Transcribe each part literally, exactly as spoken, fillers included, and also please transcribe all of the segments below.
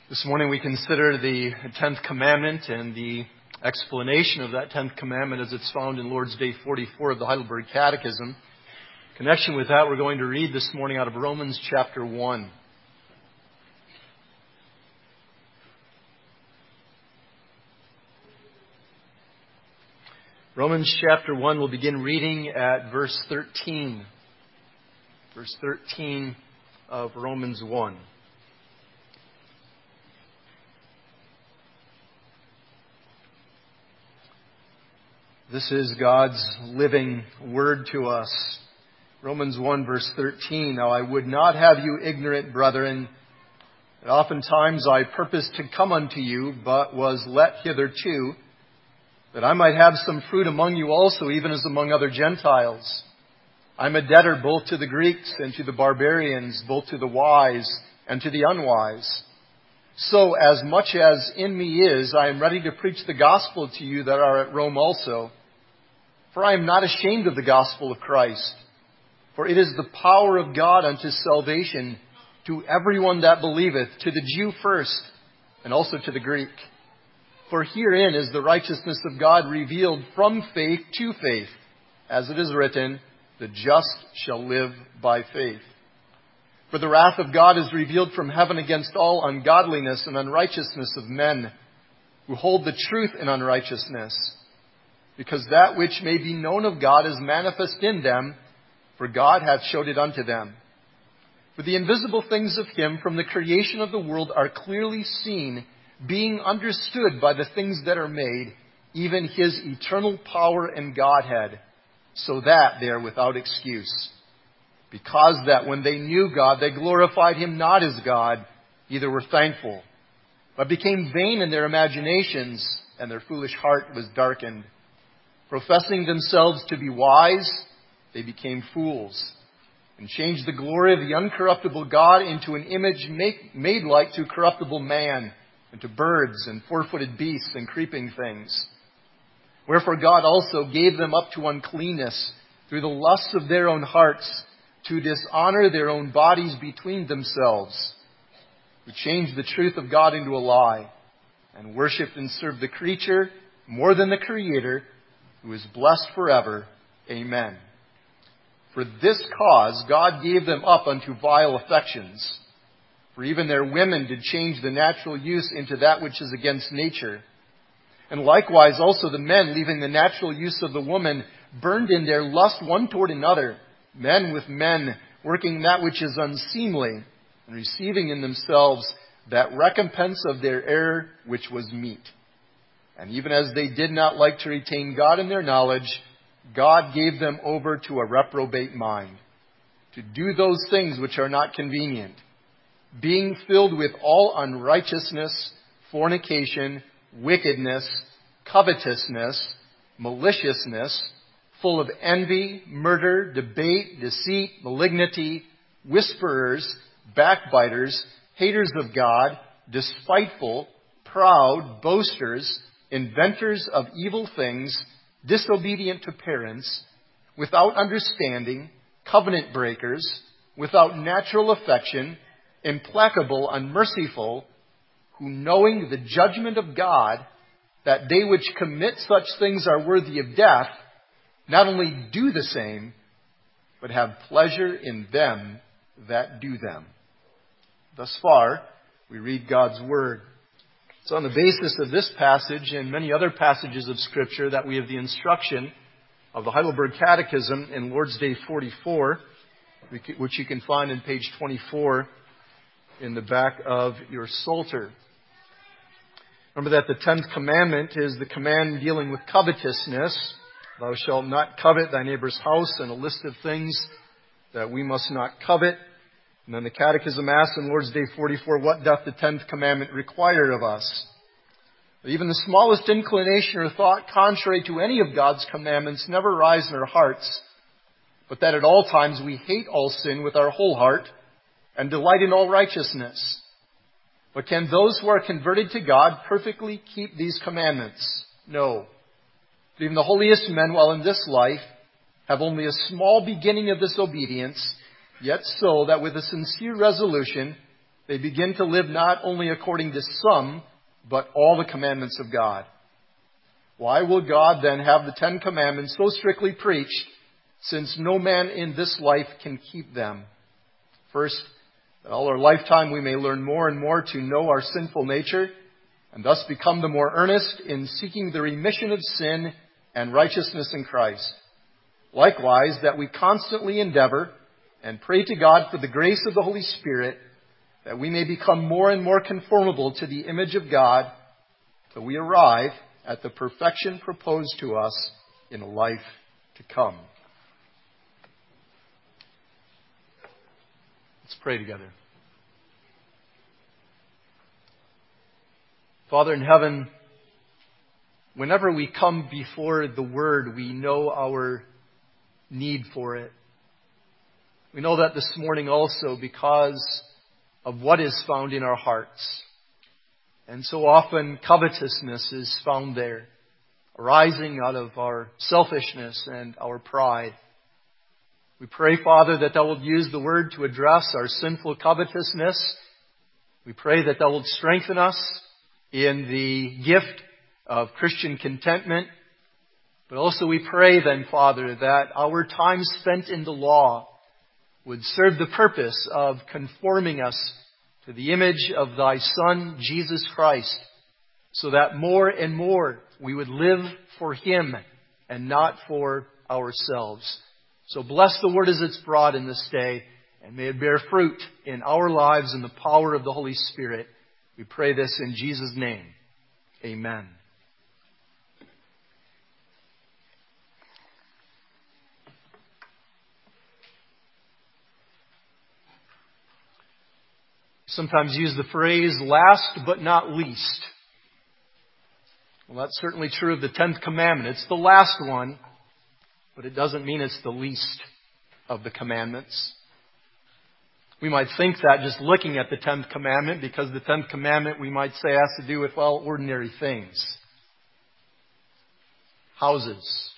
This morning we consider the tenth commandment and the explanation of that tenth commandment as it's found in Lord's Day forty-four of the Heidelberg Catechism. In connection with that, we're going to read this morning out of Romans chapter one. Romans chapter one, we'll begin reading at verse thirteen. Verse thirteen of Romans one. This is God's living word to us. Romans one verse thirteen. Now I would not have you ignorant, brethren, that oftentimes I purposed to come unto you, but was let hitherto, that I might have some fruit among you also, even as among other Gentiles. I am a debtor both to the Greeks and to the barbarians, both to the wise and to the unwise. So as much as in me is, I am ready to preach the gospel to you that are at Rome also. For I am not ashamed of the gospel of Christ, for it is the power of God unto salvation to everyone that believeth, to the Jew first, and also to the Greek. For herein is the righteousness of God revealed from faith to faith, as it is written, the just shall live by faith. For the wrath of God is revealed from heaven against all ungodliness and unrighteousness of men, who hold the truth in unrighteousness. Because that which may be known of God is manifest in them, for God hath showed it unto them. For the invisible things of Him from the creation of the world are clearly seen, being understood by the things that are made, even His eternal power and Godhead, so that they are without excuse. Because that when they knew God, they glorified Him not as God, neither were thankful, but became vain in their imaginations, and their foolish heart was darkened. Professing themselves to be wise, they became fools, and changed the glory of the uncorruptible God into an image make, made like to corruptible man, and to birds and four-footed beasts and creeping things. Wherefore God also gave them up to uncleanness through the lusts of their own hearts, to dishonor their own bodies between themselves, who changed the truth of God into a lie, and worshipped and served the creature more than the Creator, who is blessed forever. Amen. For this cause God gave them up unto vile affections. For even their women did change the natural use into that which is against nature. And likewise also the men, leaving the natural use of the woman, burned in their lust one toward another, men with men, working that which is unseemly, and receiving in themselves that recompense of their error which was meet. And even as they did not like to retain God in their knowledge, God gave them over to a reprobate mind, to do those things which are not convenient, being filled with all unrighteousness, fornication, wickedness, covetousness, maliciousness, full of envy, murder, debate, deceit, malignity, whisperers, backbiters, haters of God, despiteful, proud, boasters, inventors of evil things, disobedient to parents, without understanding, covenant breakers, without natural affection, implacable, unmerciful, who knowing the judgment of God, that they which commit such things are worthy of death, not only do the same, but have pleasure in them that do them. Thus far, we read God's Word. So on the basis of this passage and many other passages of Scripture that we have the instruction of the Heidelberg Catechism in Lord's Day forty-four, which you can find in page twenty-four in the back of your Psalter. Remember that the tenth commandment is the command dealing with covetousness. Thou shalt not covet thy neighbor's house, and a list of things that we must not covet. And then the Catechism asks in Lord's Day forty-four, what doth the tenth commandment require of us? Even the smallest inclination or thought contrary to any of God's commandments never rise in our hearts, but that at all times we hate all sin with our whole heart and delight in all righteousness. But can those who are converted to God perfectly keep these commandments? No. But even the holiest men, while in this life, have only a small beginning of this obedience, yet so that with a sincere resolution they begin to live not only according to some, but all the commandments of God. Why will God then have the Ten Commandments so strictly preached, since no man in this life can keep them? First, that all our lifetime we may learn more and more to know our sinful nature, and thus become the more earnest in seeking the remission of sin and righteousness in Christ. Likewise, that we constantly endeavor and pray to God for the grace of the Holy Spirit, that we may become more and more conformable to the image of God, till we arrive at the perfection proposed to us in a life to come. Let's pray together. Father in heaven, whenever we come before the Word, we know our need for it. We know that this morning also because of what is found in our hearts. And so often covetousness is found there, arising out of our selfishness and our pride. We pray, Father, that Thou wilt use the Word to address our sinful covetousness. We pray that Thou wilt strengthen us in the gift of Christian contentment. But also we pray then, Father, that our time spent in the law would serve the purpose of conforming us to the image of Thy Son, Jesus Christ, so that more and more we would live for Him and not for ourselves. So bless the Word as it's brought in this day, and may it bear fruit in our lives in the power of the Holy Spirit. We pray this in Jesus' name. Amen. Sometimes use the phrase, last but not least. Well, that's certainly true of the tenth commandment. It's the last one, but it doesn't mean it's the least of the commandments. We might think that just looking at the tenth commandment, because the tenth commandment, we might say, has to do with, well, ordinary things. Houses,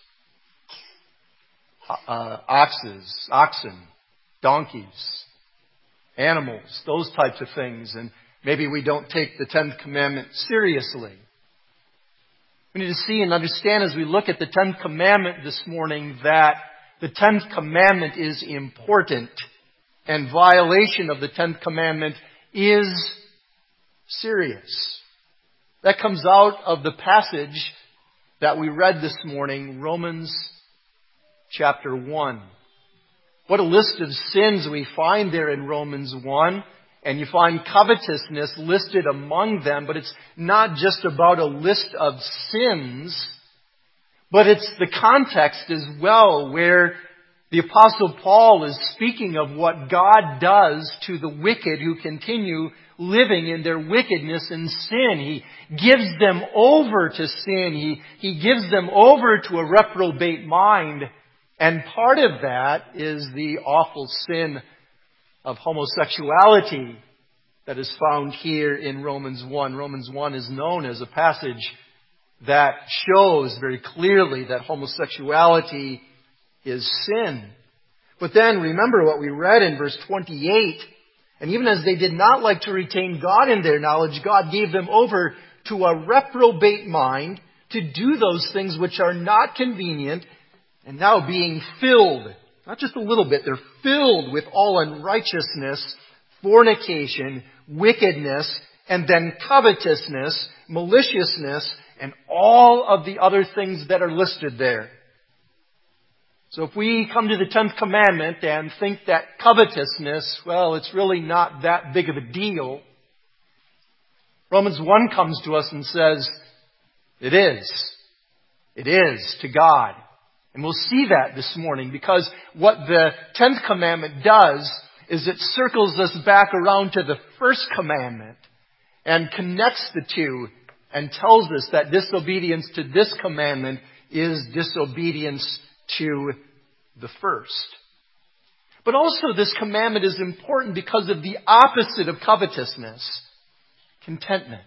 uh, oxes, oxen, donkeys, animals, those types of things. And maybe we don't take the tenth commandment seriously. We need to see and understand as we look at the tenth commandment this morning that the tenth commandment is important. And violation of the tenth commandment is serious. That comes out of the passage that we read this morning, Romans chapter one. What a list of sins we find there in Romans one. And you find covetousness listed among them, but it's not just about a list of sins, but it's the context as well where the Apostle Paul is speaking of what God does to the wicked who continue living in their wickedness and sin. He gives them over to sin. He, he gives them over to a reprobate mind. And part of that is the awful sin of homosexuality that is found here in Romans one. Romans one is known as a passage that shows very clearly that homosexuality is sin. But then remember what we read in verse twenty-eight. And even as they did not like to retain God in their knowledge, God gave them over to a reprobate mind to do those things which are not convenient, and now being filled, not just a little bit, they're filled with all unrighteousness, fornication, wickedness, and then covetousness, maliciousness, and all of the other things that are listed there. So if we come to the tenth commandment and think that covetousness, well, it's really not that big of a deal, Romans one comes to us and says, it is. It is to God. And we'll see that this morning because what the tenth commandment does is it circles us back around to the first commandment and connects the two and tells us that disobedience to this commandment is disobedience to the first. But also this commandment is important because of the opposite of covetousness, contentment.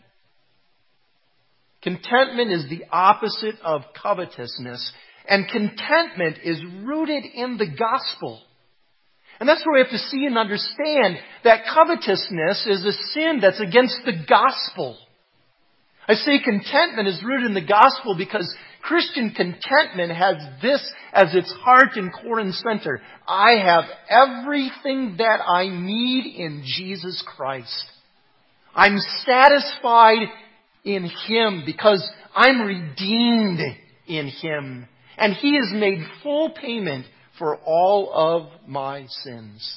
Contentment is the opposite of covetousness. And contentment is rooted in the gospel. And that's where we have to see and understand that covetousness is a sin that's against the gospel. I say contentment is rooted in the gospel because Christian contentment has this as its heart and core and center. I have everything that I need in Jesus Christ. I'm satisfied in Him because I'm redeemed in Him. And He has made full payment for all of my sins.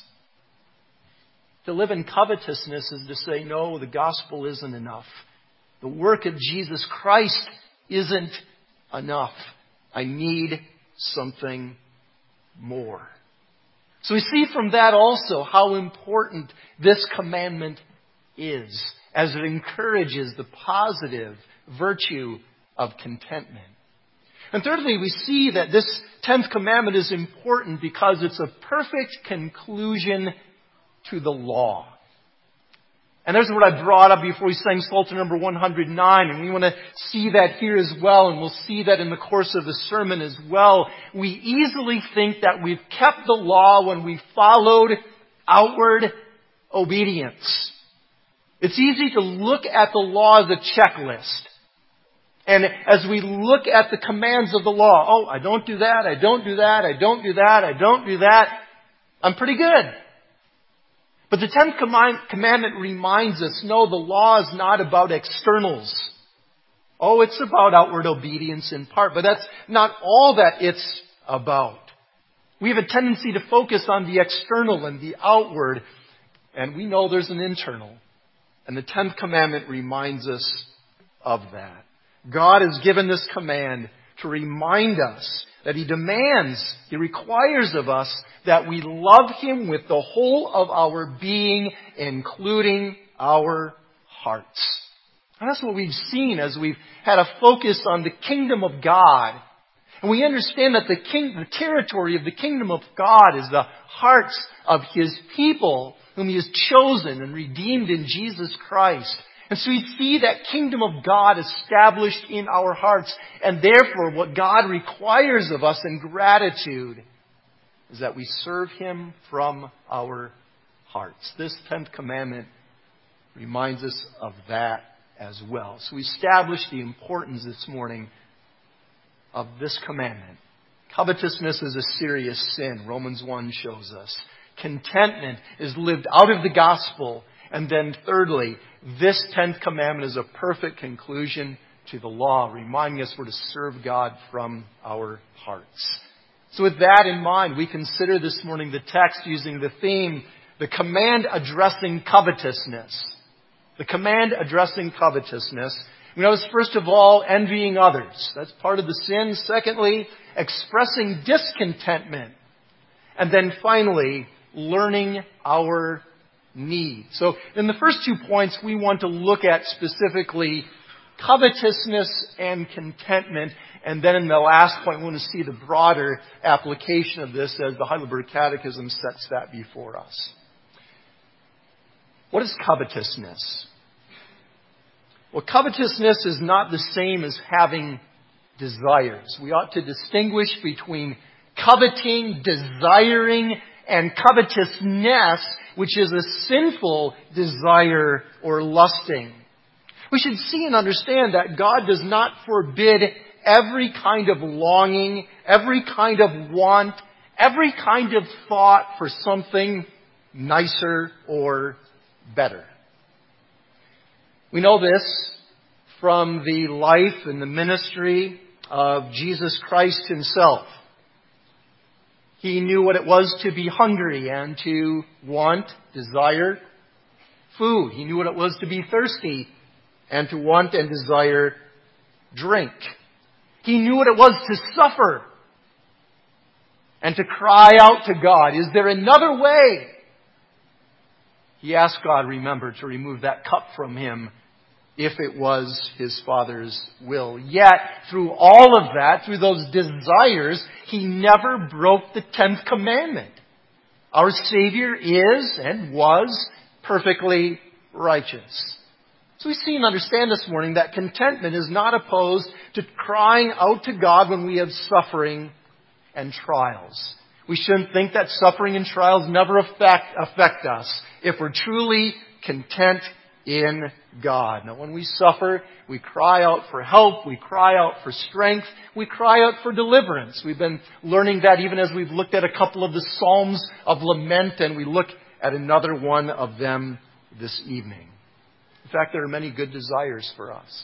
To live in covetousness is to say, no, the gospel isn't enough. The work of Jesus Christ isn't enough. I need something more. So we see from that also how important this commandment is, as it encourages the positive virtue of contentment. And thirdly, we see that this tenth commandment is important because it's a perfect conclusion to the law. And there's what I brought up before we sang Psalter number one hundred nine, and we want to see that here as well, and we'll see that in the course of the sermon as well. We easily think that we've kept the law when we followed outward obedience. It's easy to look at the law as a checklist. And as we look at the commands of the law, oh, I don't do that, I don't do that, I don't do that, I don't do that, I'm pretty good. But the tenth commandment reminds us, no, the law is not about externals. Oh, it's about outward obedience in part, but that's not all that it's about. We have a tendency to focus on the external and the outward, and we know there's an internal. And the tenth commandment reminds us of that. God has given this command to remind us that He demands, He requires of us that we love Him with the whole of our being, including our hearts. And that's what we've seen as we've had a focus on the kingdom of God. And we understand that the, king, the territory of the kingdom of God is the hearts of His people, whom He has chosen and redeemed in Jesus Christ. And so we see that kingdom of God established in our hearts. And therefore, what God requires of us in gratitude is that we serve Him from our hearts. This tenth commandment reminds us of that as well. So we established the importance this morning of this commandment. Covetousness is a serious sin, Romans one shows us. Contentment is lived out of the gospel. And then thirdly, this tenth commandment is a perfect conclusion to the law, reminding us we're to serve God from our hearts. So with that in mind, we consider this morning the text using the theme, the command addressing covetousness. The command addressing covetousness. We notice, first of all, envying others. That's part of the sin. Secondly, expressing discontentment. And then finally, learning our need. So in the first two points, we want to look at specifically covetousness and contentment. And then in the last point, we want to see the broader application of this as the Heidelberg Catechism sets that before us. What is covetousness? Well, covetousness is not the same as having desires. We ought to distinguish between coveting, desiring, and covetousness, which is a sinful desire or lusting. We should see and understand that God does not forbid every kind of longing, every kind of want, every kind of thought for something nicer or better. We know this from the life and the ministry of Jesus Christ Himself. He knew what it was to be hungry and to want, desire food. He knew what it was to be thirsty and to want and desire drink. He knew what it was to suffer and to cry out to God, is there another way? He asked God, remember, to remove that cup from Him if it was His Father's will. Yet, through all of that, through those desires, He never broke the tenth commandment. Our Savior is and was perfectly righteous. So we see and understand this morning that contentment is not opposed to crying out to God when we have suffering and trials. We shouldn't think that suffering and trials never affect, affect us if we're truly content in God. Now, when we suffer, we cry out for help, we cry out for strength, we cry out for deliverance. We've been learning that even as we've looked at a couple of the Psalms of lament, and we look at another one of them this evening. In fact, there are many good desires for us.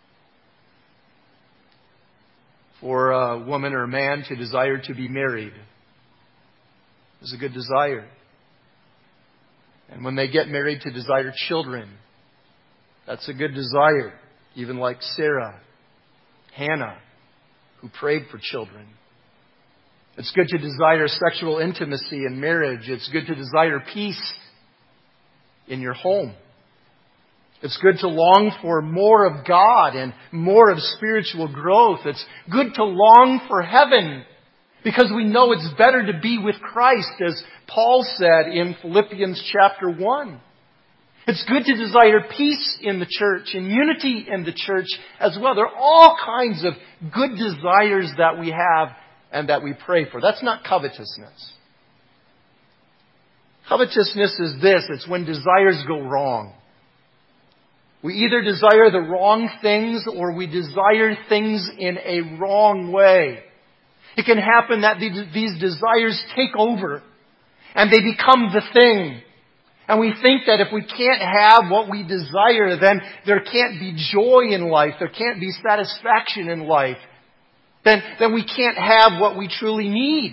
For a woman or a man to desire to be married is a good desire. And when they get married, to desire children, that's a good desire. Even like Sarah, Hannah, who prayed for children. It's good to desire sexual intimacy in marriage. It's good to desire peace in your home. It's good to long for more of God and more of spiritual growth. It's good to long for heaven because we know it's better to be with Christ, as Paul said in Philippians chapter one. It's good to desire peace in the church and unity in the church as well. There are all kinds of good desires that we have and that we pray for. That's not covetousness. Covetousness is this. It's when desires go wrong. We either desire the wrong things or we desire things in a wrong way. It can happen that these desires take over and they become the thing. And we think that if we can't have what we desire, then there can't be joy in life. There can't be satisfaction in life. Then, then we can't have what we truly need.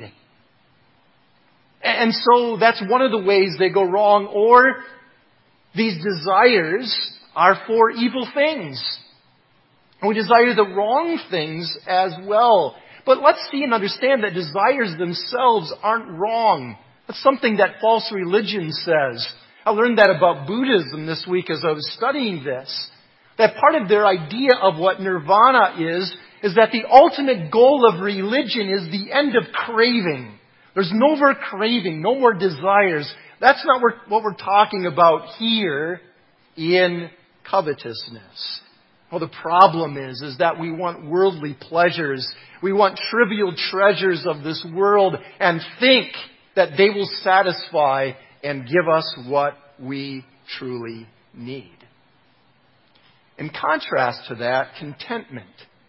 And so that's one of the ways they go wrong. Or these desires are for evil things. And we desire the wrong things as well. But let's see and understand that desires themselves aren't wrong. That's something that false religion says. I learned that about Buddhism this week as I was studying this. That part of their idea of what nirvana is, is that the ultimate goal of religion is the end of craving. There's no more craving, no more desires. That's not what we're talking about here in covetousness. Well, the problem is, is that we want worldly pleasures. We want trivial treasures of this world and think that they will satisfy and give us what we truly need. In contrast to that, contentment.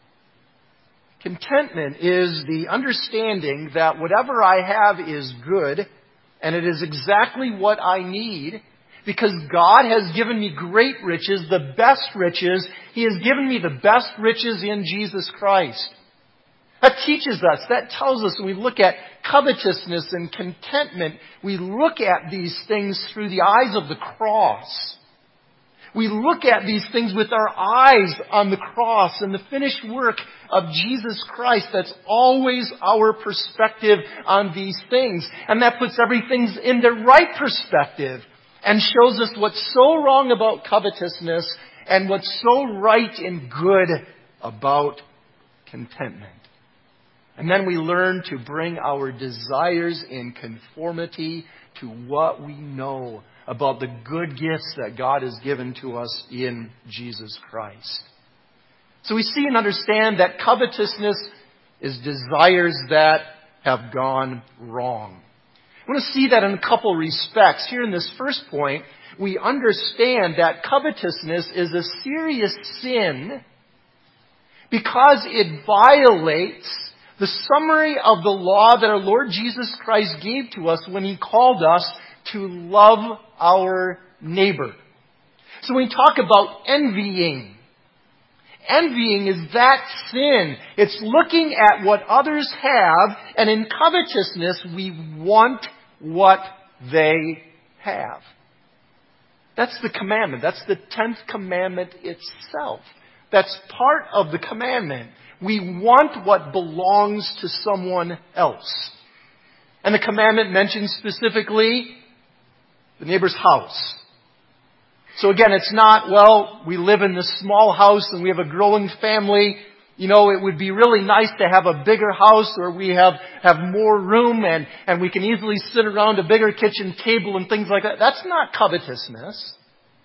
Contentment is the understanding that whatever I have is good and it is exactly what I need because God has given me great riches, the best riches. He has given me the best riches in Jesus Christ. That teaches us, that tells us when we look at covetousness and contentment, we look at these things through the eyes of the cross. We look at these things with our eyes on the cross and the finished work of Jesus Christ. That's always our perspective on these things. And that puts everything in the right perspective and shows us what's so wrong about covetousness and what's so right and good about contentment. And then we learn to bring our desires in conformity to what we know about the good gifts that God has given to us in Jesus Christ. So we see and understand that covetousness is desires that have gone wrong. I want to see that in a couple respects. Here in this first point, we understand that covetousness is a serious sin because it violates the summary of the law that our Lord Jesus Christ gave to us when He called us to love our neighbor. So when we talk about envying, envying is that sin. It's looking at what others have, and in covetousness, we want what they have. That's the commandment. That's the tenth commandment itself. That's part of the commandment. We want what belongs to someone else. And the commandment mentions specifically the neighbor's house. So again, it's not, well, we live in this small house and we have a growing family. You know, it would be really nice to have a bigger house where we have, have more room and, and we can easily sit around a bigger kitchen table and things like that. That's not covetousness.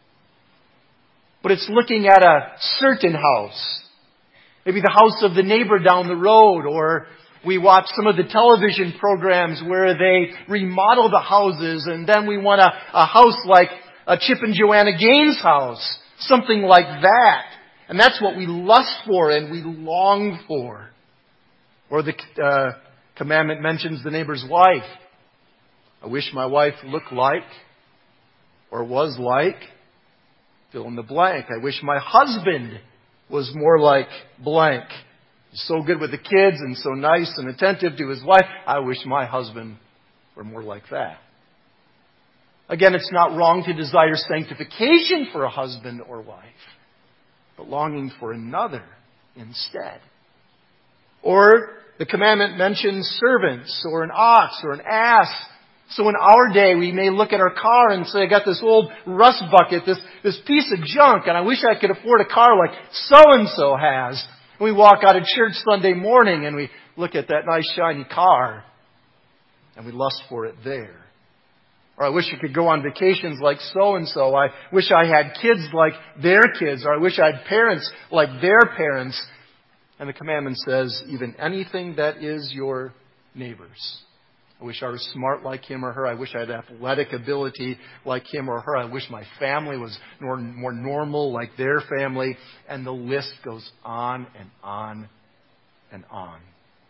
But it's looking at a certain house. Maybe the house of the neighbor down the road, or we watch some of the television programs where they remodel the houses, and then we want a, a house like a Chip and Joanna Gaines house. Something like that. And that's what we lust for and we long for. Or the uh, commandment mentions the neighbor's wife. I wish my wife looked like or was like fill in the blank. I wish my husband was more like blank. He's so good with the kids and so nice and attentive to his wife. I wish my husband were more like that. Again, it's not wrong to desire sanctification for a husband or wife, but longing for another instead. Or the commandment mentions servants or an ox or an ass. So in our day, we may look at our car and say, I got this old rust bucket, this, this piece of junk, and I wish I could afford a car like so-and-so has. And we walk out of church Sunday morning and we look at that nice shiny car and we lust for it there. Or I wish I could go on vacations like so-and-so. I wish I had kids like their kids. Or I wish I had parents like their parents. And the commandment says, even anything that is your neighbor's. I wish I was smart like him or her. I wish I had athletic ability like him or her. I wish my family was more, more normal like their family. And the list goes on and on and on.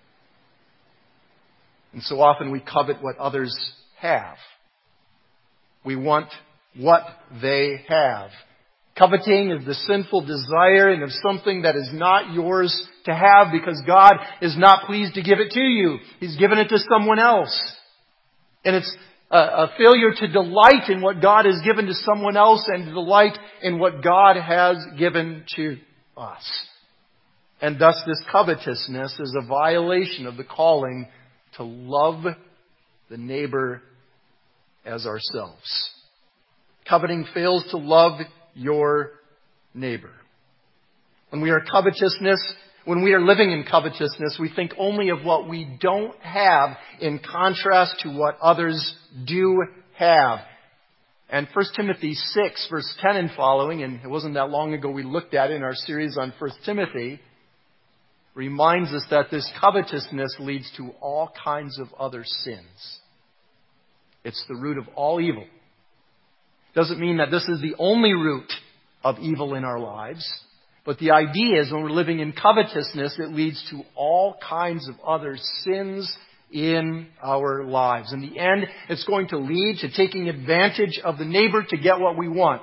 And so often we covet what others have. We want what they have. Coveting is the sinful desiring of something that is not yours to have because God is not pleased to give it to you. He's given it to someone else. And it's a, a failure to delight in what God has given to someone else and to delight in what God has given to us. And thus this covetousness is a violation of the calling to love the neighbor as ourselves. Coveting fails to love your neighbor. When we are covetousness, when we are living in covetousness, we think only of what we don't have in contrast to what others do have. And First Timothy six, verse ten and following, and it wasn't that long ago we looked at it in our series on First Timothy, reminds us that this covetousness leads to all kinds of other sins. It's the root of all evil. Doesn't mean that this is the only root of evil in our lives. But the idea is when we're living in covetousness, it leads to all kinds of other sins in our lives. In the end, it's going to lead to taking advantage of the neighbor to get what we want.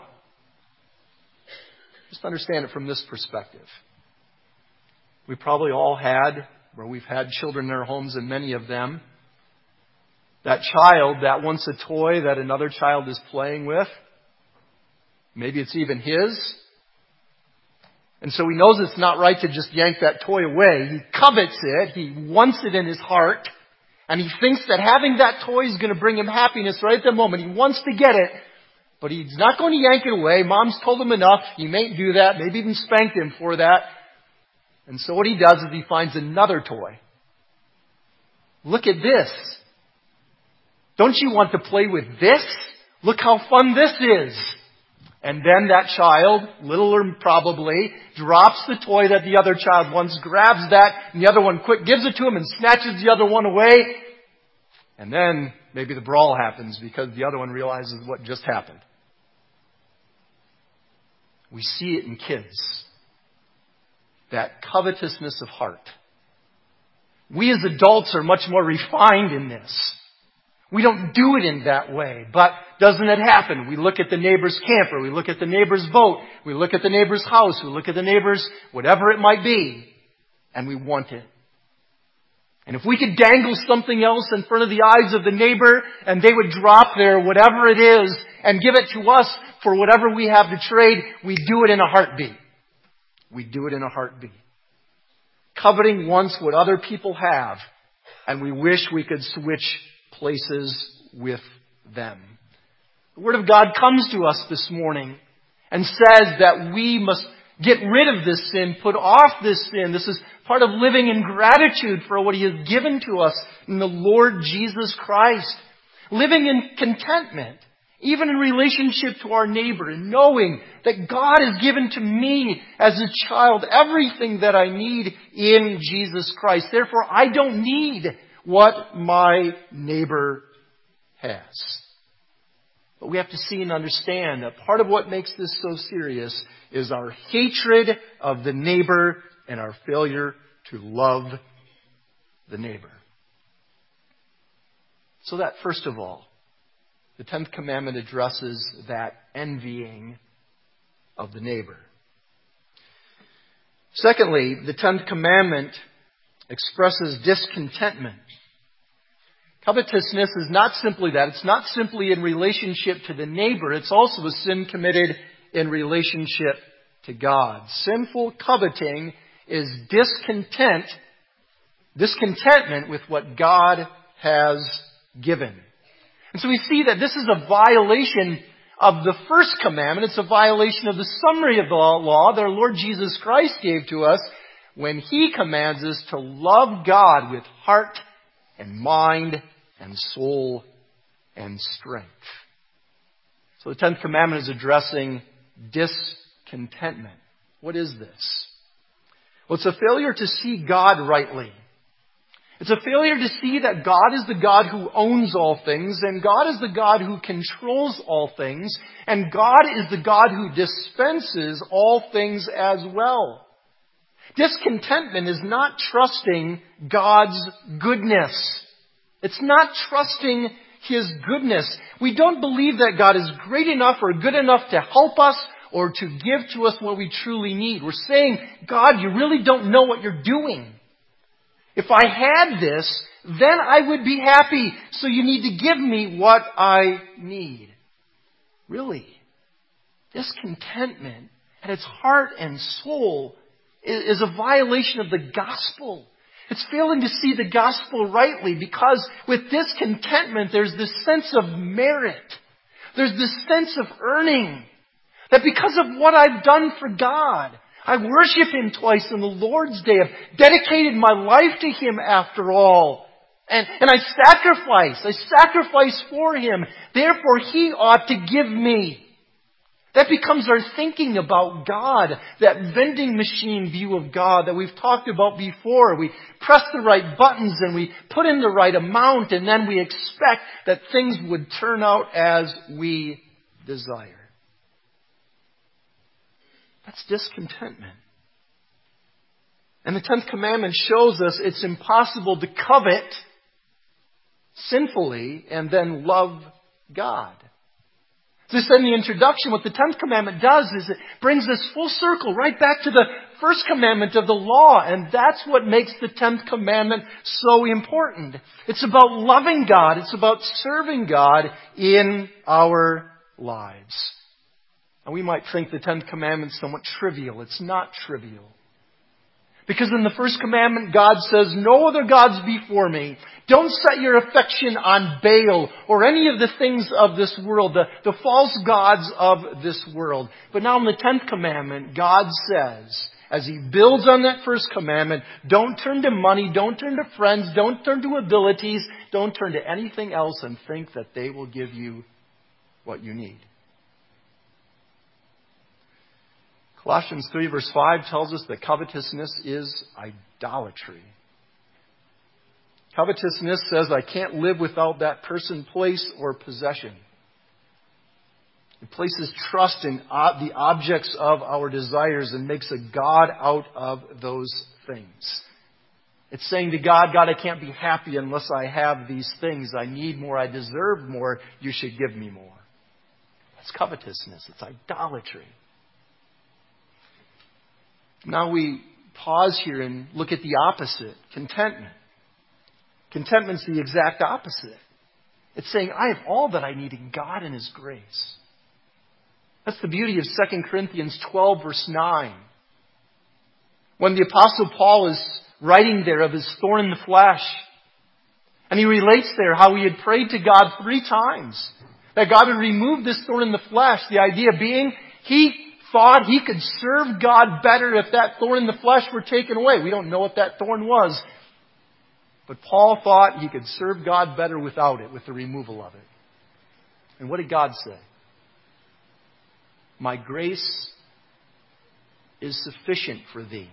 Just understand it from this perspective. We probably all had, or we've had children in our homes, and many of them, that child that wants a toy that another child is playing with. Maybe it's even his. And so he knows it's not right to just yank that toy away. He covets it. He wants it in his heart. And he thinks that having that toy is going to bring him happiness right at the moment. He wants to get it. But he's not going to yank it away. Mom's told him enough. He mayn't do that. Maybe even spanked him for that. And so what he does is he finds another toy. Look at this. Don't you want to play with this? Look how fun this is. And then that child, little or probably, drops the toy that the other child wants, grabs that, and the other one quick gives it to him and snatches the other one away. And then maybe the brawl happens because the other one realizes what just happened. We see it in kids. That covetousness of heart. We as adults are much more refined in this. We don't do it in that way, but doesn't it happen? We look at the neighbor's camper, we look at the neighbor's boat, we look at the neighbor's house, we look at the neighbor's whatever it might be, and we want it. And if we could dangle something else in front of the eyes of the neighbor and they would drop their whatever it is and give it to us for whatever we have to trade, we do it in a heartbeat. We do it in a heartbeat. Coveting wants what other people have, and we wish we could switch places with them. The Word of God comes to us this morning and says that we must get rid of this sin, put off this sin. This is part of living in gratitude for what He has given to us in the Lord Jesus Christ. Living in contentment even in relationship to our neighbor, and knowing that God has given to me as a child everything that I need in Jesus Christ. Therefore, I don't need what my neighbor has. But we have to see and understand that part of what makes this so serious is our hatred of the neighbor and our failure to love the neighbor. So that, first of all, the tenth commandment addresses that envying of the neighbor. Secondly, the tenth commandment expresses discontentment. Covetousness is not simply that. It's not simply in relationship to the neighbor. It's also a sin committed in relationship to God. Sinful coveting is discontent, discontentment with what God has given. And so we see that this is a violation of the first commandment. It's a violation of the summary of the law that our Lord Jesus Christ gave to us when He commands us to love God with heart and mind and soul and strength. So the tenth commandment is addressing discontentment. What is this? Well, it's a failure to see God rightly. It's a failure to see that God is the God who owns all things, and God is the God who controls all things, and God is the God who dispenses all things as well. Discontentment is not trusting God's goodness. It's not trusting His goodness. We don't believe that God is great enough or good enough to help us or to give to us what we truly need. We're saying, God, you really don't know what you're doing. If I had this, then I would be happy. So you need to give me what I need. Really, discontentment at its heart and soul is a violation of the gospel. It's failing to see the gospel rightly, because with discontentment, there's this sense of merit. There's this sense of earning. That because of what I've done for God, I worship Him twice on the Lord's Day. I've dedicated my life to Him after all. And, and I sacrifice. I sacrifice for Him. Therefore, He ought to give me. That becomes our thinking about God. That vending machine view of God that we've talked about before. We press the right buttons and we put in the right amount, and then we expect that things would turn out as we desire. That's discontentment. And the tenth commandment shows us it's impossible to covet sinfully and then love God. As I said in the introduction, what the tenth commandment does is it brings us full circle right back to the first commandment of the law. And that's what makes the tenth commandment so important. It's about loving God. It's about serving God in our lives. And we might think the tenth commandment is somewhat trivial. It's not trivial. Because in the first commandment, God says, no other gods before me. Don't set your affection on Baal or any of the things of this world, the, the false gods of this world. But now in the tenth commandment, God says, as He builds on that first commandment, don't turn to money, don't turn to friends, don't turn to abilities, don't turn to anything else and think that they will give you what you need. Colossians three verse five tells us that covetousness is idolatry. Covetousness says, I can't live without that person, place, or possession. It places trust in the objects of our desires and makes a God out of those things. It's saying to God, God, I can't be happy unless I have these things. I need more. I deserve more. You should give me more. That's covetousness. It's idolatry. Now we pause here and look at the opposite, contentment. Contentment's the exact opposite. It's saying, I have all that I need in God and His grace. That's the beauty of Second Corinthians twelve, verse nine. When the Apostle Paul is writing there of his thorn in the flesh, and he relates there how he had prayed to God three times that God would remove this thorn in the flesh. The idea being, he thought he could serve God better if that thorn in the flesh were taken away. We don't know what that thorn was. But Paul thought he could serve God better without it, with the removal of it. And what did God say? My grace is sufficient for thee.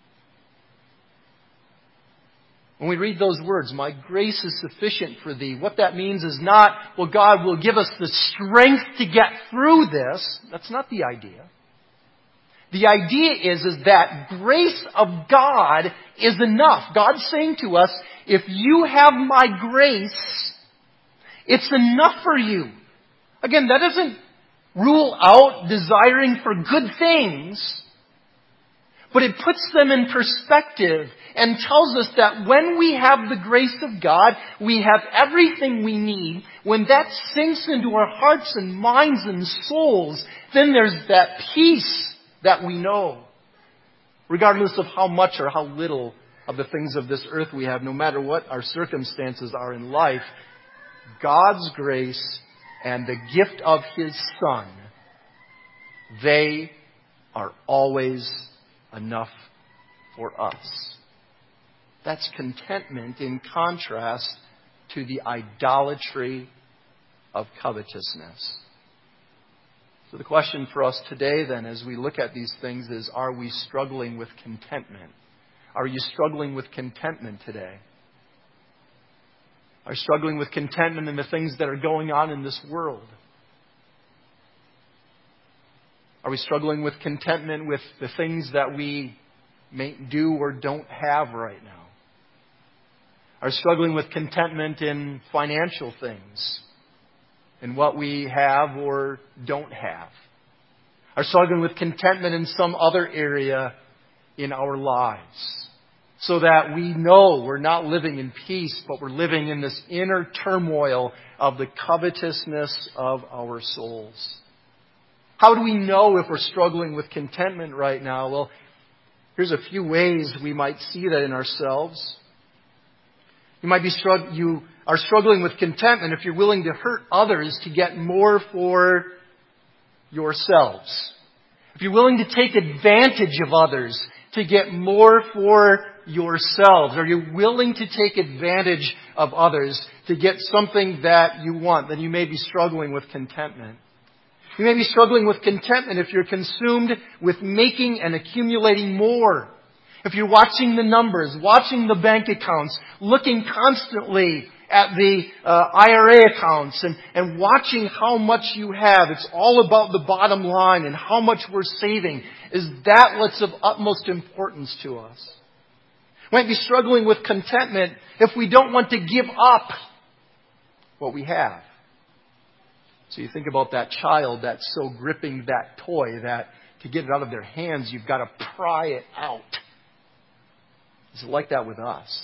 When we read those words, my grace is sufficient for thee, what that means is not, well, God will give us the strength to get through this. That's not the idea. The idea is, is that grace of God is enough. God's saying to us, if you have my grace, it's enough for you. Again, that doesn't rule out desiring for good things, but it puts them in perspective and tells us that when we have the grace of God, we have everything we need. When that sinks into our hearts and minds and souls, then there's that peace that we know. Regardless of how much or how little of the things of this earth we have, no matter what our circumstances are in life, God's grace and the gift of His Son, they are always enough for us. That's contentment in contrast to the idolatry of covetousness. So the question for us today then as we look at these things is, are we struggling with contentment? Are you struggling with contentment today? Are you struggling with contentment in the things that are going on in this world? Are we struggling with contentment with the things that we may do or don't have right now? Are struggling with contentment in financial things, in what we have or don't have? Are struggling with contentment in some other area in our lives, so that we know we're not living in peace, but we're living in this inner turmoil of the covetousness of our souls? How do we know if we're struggling with contentment right now? Well, here's a few ways we might see that in ourselves. You might be strugg- you are struggling with contentment if you're willing to hurt others to get more for yourselves. If you're willing to take advantage of others to get more for yourselves. Are you willing to take advantage of others to get something that you want? Then you may be struggling with contentment. You may be struggling with contentment if you're consumed with making and accumulating more. If you're watching the numbers, watching the bank accounts, looking constantly at the uh, I R A accounts and, and watching how much you have. It's all about the bottom line and how much we're saving. Is that what's of utmost importance to us? We might be struggling with contentment if we don't want to give up what we have. So you think about that child that's so gripping that toy that to get it out of their hands, you've got to pry it out. Is it like that with us?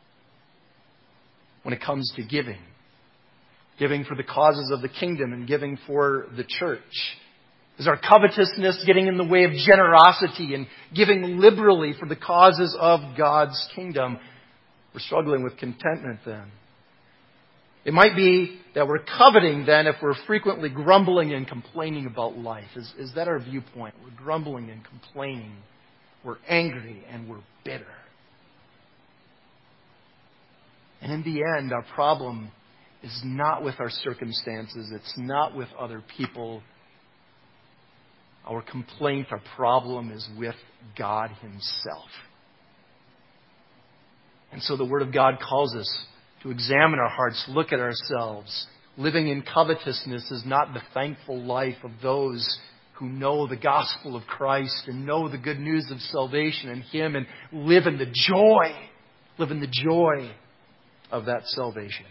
When it comes to giving. Giving for the causes of the kingdom and giving for the church. Is our covetousness getting in the way of generosity and giving liberally for the causes of God's kingdom? We're struggling with contentment then. It might be that we're coveting then if we're frequently grumbling and complaining about life. Is, is that our viewpoint? We're grumbling and complaining. We're angry and we're bitter. And in the end, our problem is not with our circumstances. It's not with other people. Our complaint, our problem is with God Himself. And so the Word of God calls us to examine our hearts, look at ourselves. Living in covetousness is not the thankful life of those who know the gospel of Christ and know the good news of salvation in Him and live in the joy, live in the joy of that salvation.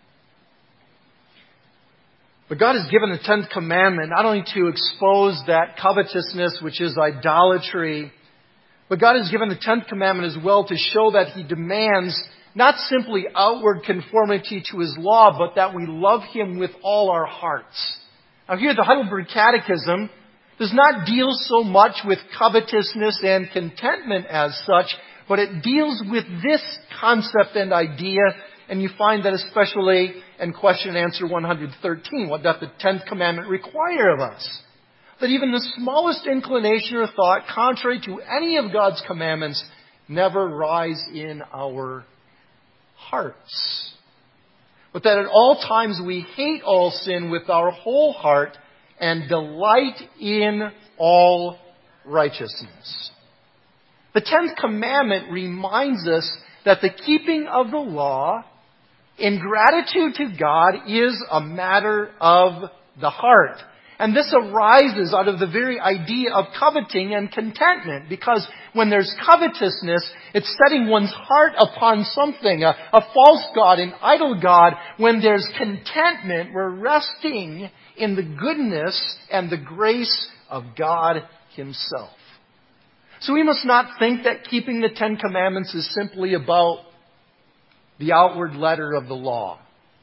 But God has given the tenth commandment not only to expose that covetousness, which is idolatry, but God has given the tenth commandment as well to show that He demands not simply outward conformity to His law, but that we love Him with all our hearts. Now here, the Heidelberg Catechism does not deal so much with covetousness and contentment as such, but it deals with this concept and idea. And you find that especially in question and answer one hundred thirteen. What doth the tenth commandment require of us? That even the smallest inclination or thought, contrary to any of God's commandments, never rise in our hearts. but that at all times we hate all sin with our whole heart and delight in all righteousness. The tenth commandment reminds us that the keeping of the law in gratitude to God is a matter of the heart. And this arises out of the very idea of coveting and contentment, because when there's covetousness, it's setting one's heart upon something, a, a false god, an idol god. When there's contentment, we're resting in the goodness and the grace of God Himself. So we must not think that keeping the Ten Commandments is simply about the outward letter of the law.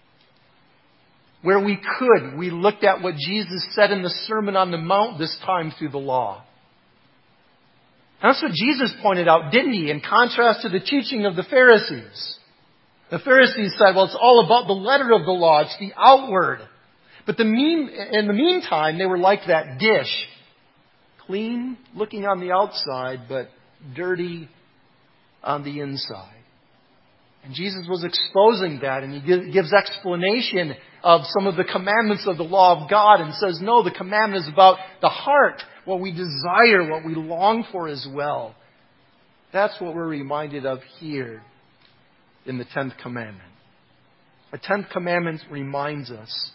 Where we could, we looked at what Jesus said in the Sermon on the Mount this time through the law. And that's what Jesus pointed out, didn't He? In contrast to the teaching of the Pharisees. The Pharisees said, well, it's all about the letter of the law. It's the outward. But the mean, in the meantime, they were like that dish. Clean looking on the outside, but dirty on the inside. And Jesus was exposing that, and He gives explanation of some of the commandments of the law of God and says, no, the commandment is about the heart, what we desire, what we long for as well. That's what we're reminded of here in the tenth commandment. The tenth commandment reminds us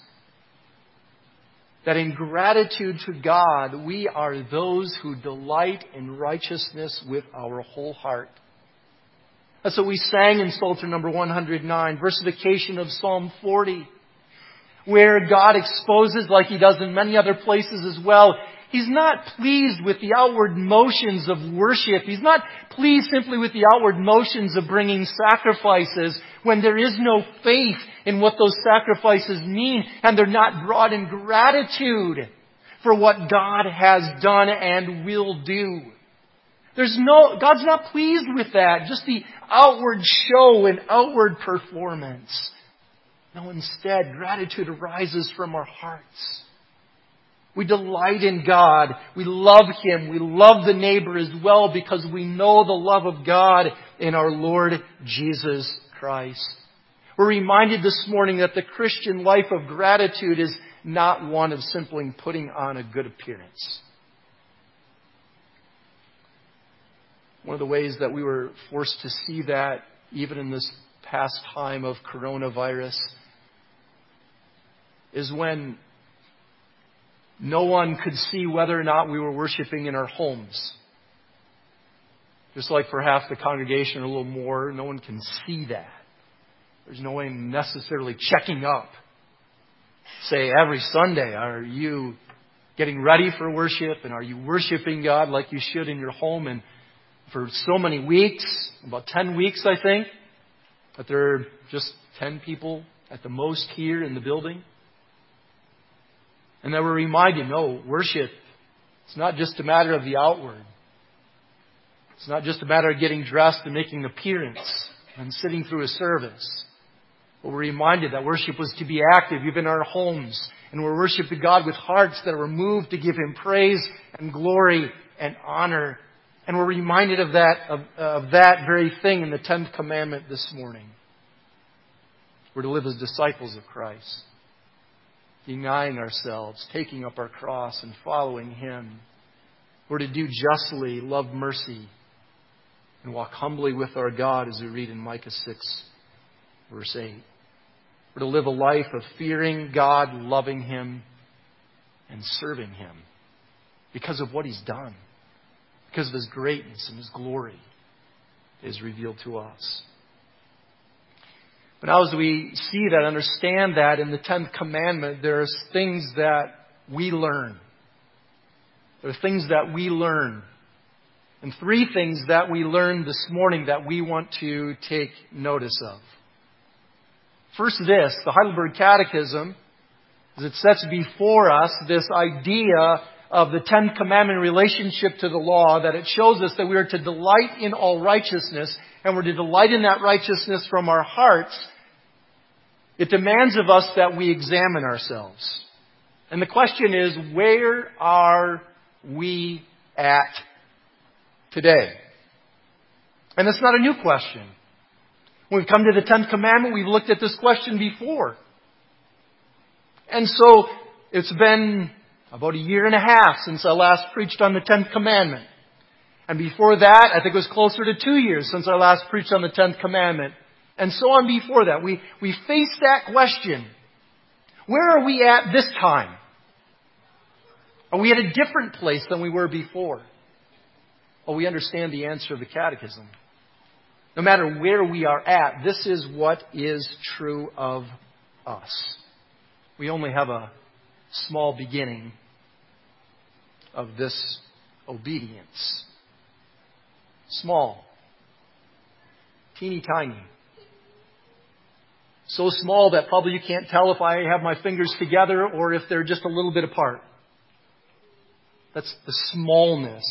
that in gratitude to God, we are those who delight in righteousness with our whole heart. That's what we sang in Psalter number one hundred nine, versification of Psalm forty, where God exposes, like He does in many other places as well, He's not pleased with the outward motions of worship. He's not pleased simply with the outward motions of bringing sacrifices when there is no faith in what those sacrifices mean and they're not brought in gratitude for what God has done and will do. There's no, God's not pleased with that, just the outward show and outward performance. No, instead, gratitude arises from our hearts. We delight in God. We love Him. We love the neighbor as well because we know the love of God in our Lord Jesus Christ. We're reminded this morning that the Christian life of gratitude is not one of simply putting on a good appearance. One of the ways that we were forced to see that, even in this past time of coronavirus, is when no one could see whether or not we were worshiping in our homes. Just like for half the congregation or a little more, no one can see that. There's no one necessarily checking up. Say, every Sunday, are you getting ready for worship? And are you worshiping God like you should in your home? And for so many weeks, about ten weeks, I think, that there are just ten people at the most here in the building. And that we're reminded, no, worship, it's not just a matter of the outward. It's not just a matter of getting dressed and making an appearance and sitting through a service. But we're reminded that worship was to be active, even in our homes. And we're worshiping God with hearts that are moved to give Him praise and glory and honor. And we're reminded of that, of, of that very thing in the tenth commandment this morning. We're to live as disciples of Christ, denying ourselves, taking up our cross and following Him. We're to do justly, love mercy, and walk humbly with our God, as we read in Micah six, verse eight. We're to live a life of fearing God, loving Him, and serving Him because of what He's done, because of His greatness and His glory is revealed to us. But now as we see that, understand that in the tenth commandment, there's things that we learn. There are things that we learn. And three things that we learned this morning that we want to take notice of. First this, the Heidelberg Catechism, as it sets before us this idea of the Tenth Commandment relationship to the law, that it shows us that we are to delight in all righteousness, and we're to delight in that righteousness from our hearts. It demands of us that we examine ourselves. And the question is, where are we at today? And it's not a new question. When we've come to the tenth commandment, we've looked at this question before. And so, it's been about a year and a half since I last preached on the tenth commandment. And before that, I think it was closer to two years since I last preached on the tenth commandment. And so on before that. We, we face that question. Where are we at this time? Are we at a different place than we were before? Well, we understand the answer of the Catechism. No matter where we are at, this is what is true of us. We only have a small beginning of this obedience. Small. Teeny tiny. So small that probably you can't tell if I have my fingers together or if they're just a little bit apart. That's the smallness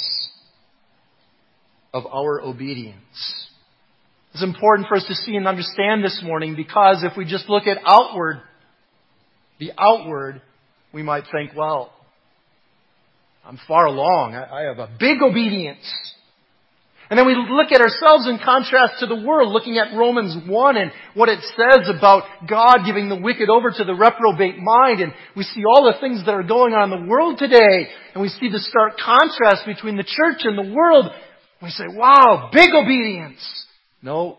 of our obedience. It's important for us to see and understand this morning, because if we just look at outward, the outward, we might think, well, I'm far along. I have a big obedience. And then we look at ourselves in contrast to the world, looking at Romans one and what it says about God giving the wicked over to the reprobate mind. And we see all the things that are going on in the world today. And we see the stark contrast between the church and the world. We say, wow, big obedience. No.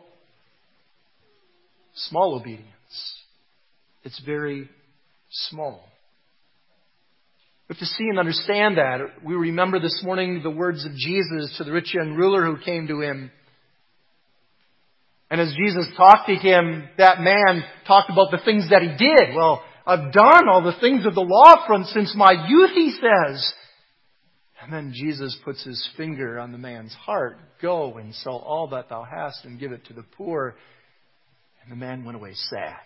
Small obedience. It's very small. We have to see and understand that. We remember this morning the words of Jesus to the rich young ruler who came to him. And as Jesus talked to him, that man talked about the things that he did. Well, I've done all the things of the law from since my youth, he says. And then Jesus puts his finger on the man's heart. Go and sell all that thou hast and give it to the poor. And the man went away sad.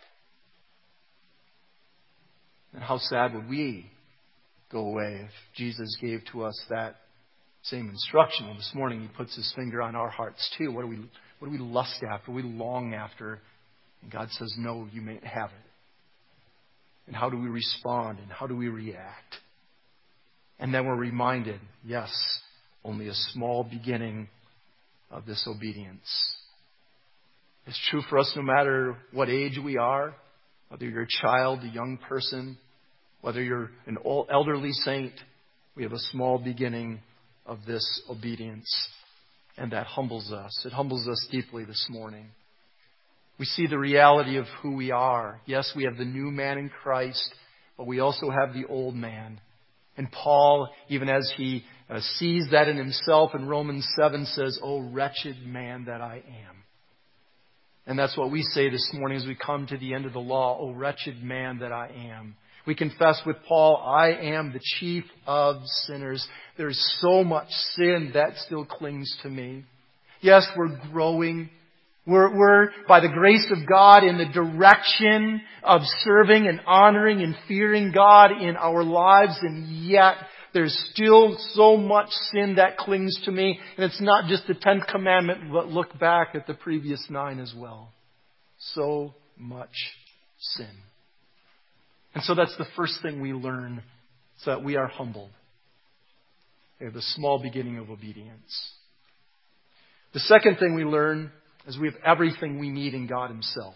And how sad would we go away if Jesus gave to us that same instruction? Well, this morning he puts his finger on our hearts too. What do we, what do we lust after? What do we long after? And God says, no, you may have it. And how do we respond? And how do we react? And then we're reminded, yes, only a small beginning of this obedience. It's true for us no matter what age we are, whether you're a child, a young person, whether you're an old, elderly saint, we have a small beginning of this obedience. And that humbles us. It humbles us deeply this morning. We see the reality of who we are. Yes, we have the new man in Christ, but we also have the old man. And Paul, even as he uh, sees that in himself in Romans seven, says, "O wretched man that I am." And that's what we say this morning as we come to the end of the law. "O wretched man that I am." We confess with Paul, "I am the chief of sinners." There is so much sin that still clings to me. Yes, we're growing. We're, we're, by the grace of God, in the direction of serving and honoring and fearing God in our lives. And yet, there's still so much sin that clings to me. And it's not just the tenth commandment, but look back at the previous nine as well. So much sin. And so that's the first thing we learn, so that we are humbled. We have the small beginning of obedience. The second thing we learn is we have everything we need in God Himself.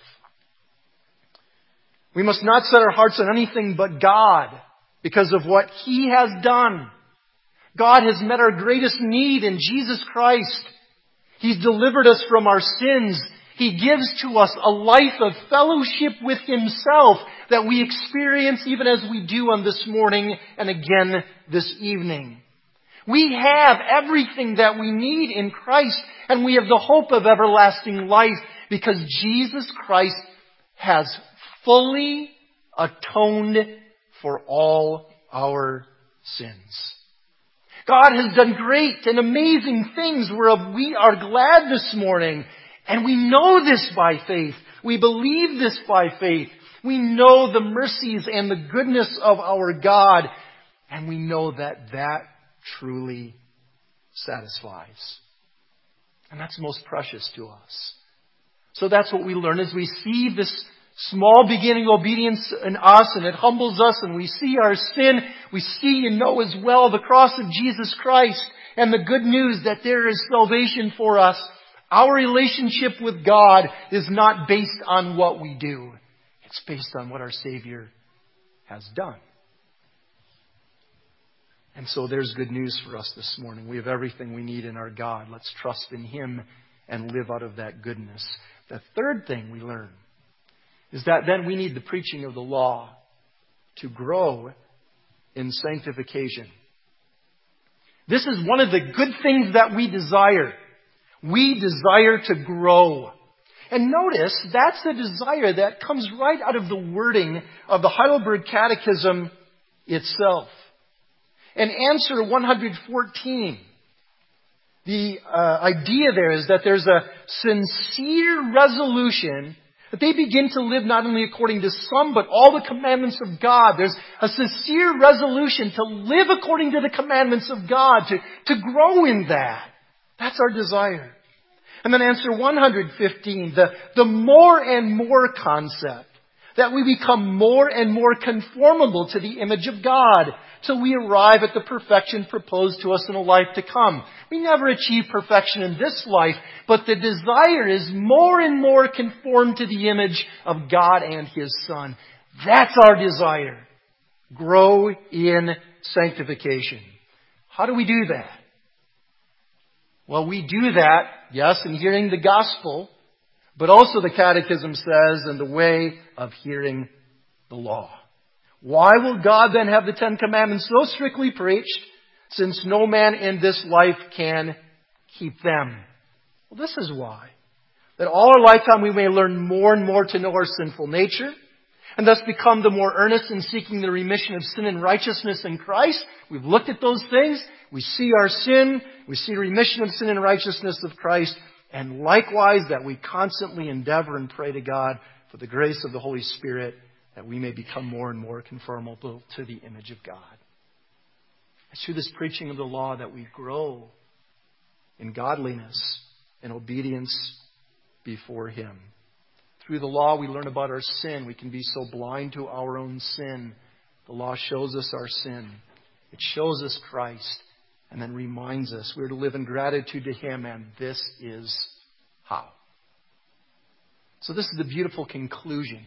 We must not set our hearts on anything but God because of what He has done. God has met our greatest need in Jesus Christ. He's delivered us from our sins. He gives to us a life of fellowship with Himself that we experience even as we do on this morning and again this evening. We have everything that we need in Christ, and we have the hope of everlasting life because Jesus Christ has fully atoned for all our sins. God has done great and amazing things whereof we are glad this morning. And we know this by faith. We believe this by faith. We know the mercies and the goodness of our God. And we know that that truly satisfies. And that's most precious to us. So that's what we learn as we see this small beginning obedience in us, and it humbles us, and we see our sin. We see and know as well the cross of Jesus Christ and the good news that there is salvation for us Our relationship with God is not based on what we do. It's based on what our Savior has done. And so there's good news for us this morning. We have everything we need in our God. Let's trust in Him and live out of that goodness. The third thing we learn is that then we need the preaching of the law to grow in sanctification. This is one of the good things that we desire. We desire to grow. And notice, that's the desire that comes right out of the wording of the Heidelberg Catechism itself. In answer one fourteen, the uh, idea there is that there's a sincere resolution that they begin to live not only according to some, but all the commandments of God. There's a sincere resolution to live according to the commandments of God, to, to grow in that. That's our desire. And then answer one fifteen, the, the more and more concept, that we become more and more conformable to the image of God, till we arrive at the perfection proposed to us in a life to come. We never achieve perfection in this life, but the desire is more and more conformed to the image of God and His Son. That's our desire. Grow in sanctification. How do we do that? Well, we do that, yes, in hearing the gospel, but also the Catechism says in the way of hearing the law. Why will God then have the Ten Commandments so strictly preached, since no man in this life can keep them? Well, this is why. That all our lifetime we may learn more and more to know our sinful nature, and thus become the more earnest in seeking the remission of sin and righteousness in Christ. We've looked at those things. We see our sin. We see remission of sin and righteousness of Christ. And likewise, that we constantly endeavor and pray to God for the grace of the Holy Spirit, that we may become more and more conformable to the image of God. It's through this preaching of the law that we grow in godliness and obedience before Him. Through the law, we learn about our sin. We can be so blind to our own sin. The law shows us our sin. It shows us Christ, and then reminds us we're to live in gratitude to Him, and this is how. So this is the beautiful conclusion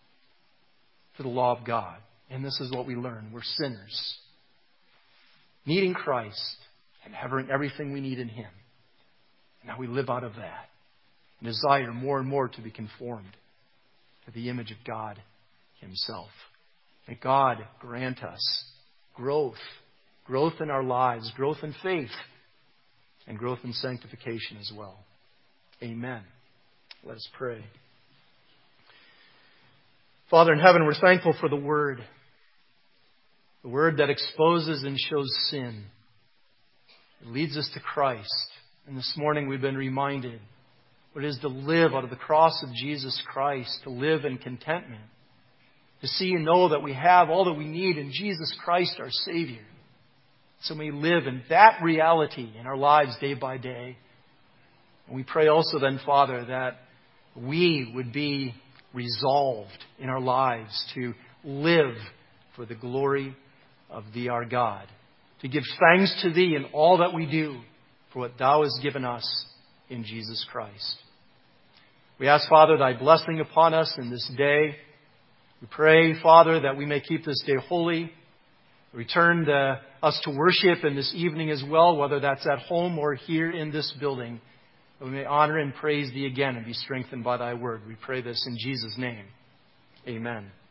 for the law of God. And this is what we learn. We're sinners, needing Christ and having everything we need in Him. And now we live out of that and desire more and more to be conformed to the image of God Himself. May God grant us growth, growth in our lives, growth in faith, and growth in sanctification as well. Amen. Let us pray. Father in heaven, we're thankful for the Word. The Word that exposes and shows sin. It leads us to Christ. And this morning we've been reminded what it is to live out of the cross of Jesus Christ, to live in contentment, to see and know that we have all that we need in Jesus Christ, our Savior. So may we live in that reality in our lives day by day. And we pray also then, Father, that we would be resolved in our lives to live for the glory of Thee, our God, to give thanks to Thee in all that we do for what Thou hast given us in Jesus Christ. We ask, Father, Thy blessing upon us in this day. We pray, Father, that we may keep this day holy. Return to us to worship in this evening as well, whether that's at home or here in this building. That we may honor and praise Thee again and be strengthened by Thy word. We pray this in Jesus' name. Amen.